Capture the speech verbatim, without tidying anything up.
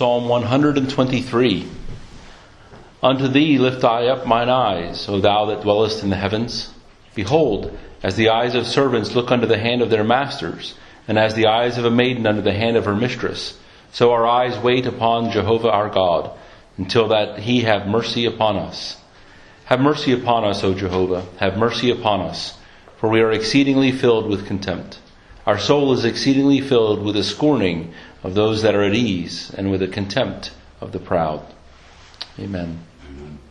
Psalm one twenty-three. Unto thee lift I up mine eyes, O thou that dwellest in the heavens. Behold, as the eyes of servants look unto the hand of their masters, and as the eyes of a maiden unto the hand of her mistress, so our eyes wait upon Jehovah our God, until that he have mercy upon us. Have mercy upon us, O Jehovah, have mercy upon us, for we are exceedingly filled with contempt. Our soul is exceedingly filled with the scorning of those that are at ease, and with the contempt of the proud. Amen.